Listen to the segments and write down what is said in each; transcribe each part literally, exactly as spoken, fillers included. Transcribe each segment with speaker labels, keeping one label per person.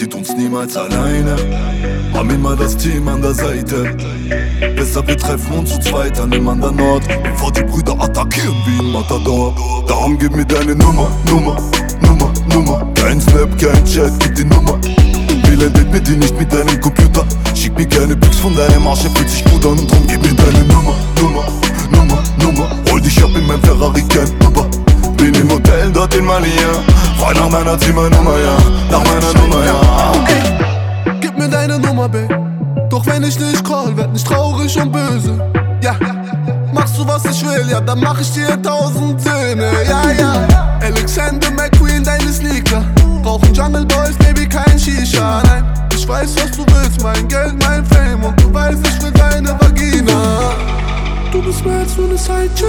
Speaker 1: zieht uns niemals alleine. Haben immer das Team an der Seite. Besser wir treffen uns zu zweit an dem anderen Ort, bevor die Brüder attackieren wie ein Matador. Darum gib mir deine Nummer, Nummer, Nummer, Nummer. Kein Snap, kein Chat, gib die Nummer. Blendet mir die nicht mit deinem Computer. Schick mir keine Pics von deinem Arsch, er fühlt sich gut an. Und drum gib mir deine Nummer, Nummer, Nummer, Nummer. Hol dich ab in mein Ferrari, kein Uber. Bin im Hotel, dort in Malia. Frei nach meiner Zimmernummer, ja. Nach meiner Nummer, ja.
Speaker 2: Ey, gib mir deine Nummer, babe. Doch wenn ich nicht call, werd nicht traurig und böse. Ja, machst du was ich will, ja, dann mach ich dir tausend Söhne. Ja, ja. Alexander McQueen, deine Sneaker. Rauchen Jungle Boys, Baby, kein Shisha. Nein, ich weiß, was du willst, mein Geld, mein Fame. Und du weißt, ich will deine Vagina. Du bist mehr als nur eine Sidechick.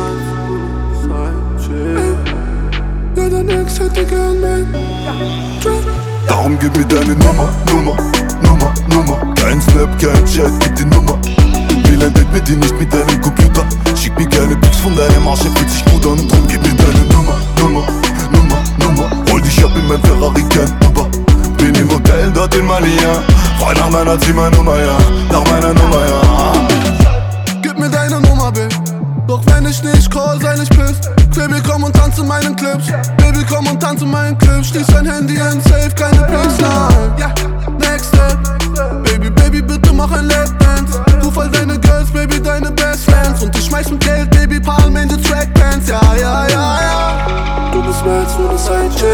Speaker 2: Ja, dein Ex hätte gern mein Job.
Speaker 1: Darum gib mir deine Nummer, Nummer, Nummer, Nummer. Kein Snap, kein Chat, gib die Nummer. Blendet mir die nicht mit deinem Computer. Schick mir keine Pics von deinem Arsch, er fühlt sich gut an. Drum gib mir deine Nummer, Nummer, Nummer, Nummer. Hol dich ab in mein Ferrari, kein Uber. Bin im Hotel, dort in Malia. Frei nach meiner Zimmernummer, ja. Nach meiner Nummer, ja.
Speaker 2: Gib mir deine Nummer, babe. Doch wenn ich nicht call, sei nicht pisst. Baby, komm und tanze meinen Clips. Baby, komm und tanze meinen Clips. Schließ dein Handy in Safe, keine Pics, nein. Ja, next step. Baby, Baby, bitte mach ein Lapdance. Du voll deine Girls, Baby, deine Best Friends. Und ich schmeiß mit Geld, Baby, Palm in die Trackpants. Ja, ja, ja, ja. Du bist mehr als nur eine Sidechick.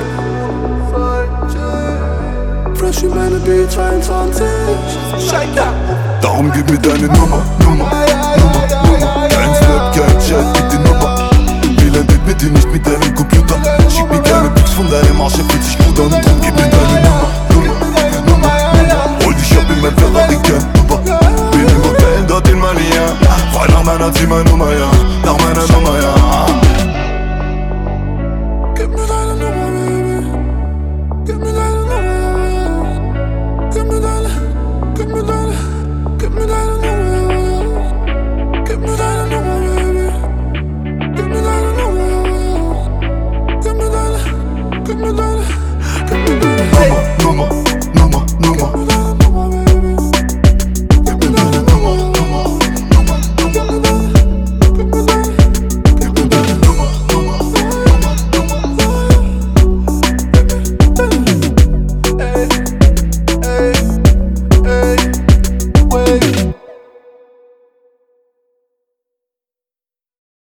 Speaker 2: Fresh wie meine B zweiundzwanzig. Shake that.
Speaker 1: Darum gib mir deine Nummer, Nummer, Nummer, Nummer. Kein Snap, kein Chat, gib die Nummer. Blendet mir die nicht mit deinem Computer. Schick mir keine Pics von deinem Arsch, er fühlt sich gut an. Und drum gib mir deine Nummer, Nummer, Nummer, Nummer. Hol dich ab in mein Ferrari, kein Uber. Bin im Hotel, dort in Malia. Frei nach meiner Zimmernummer, ja. Nach meiner Nummer, ja.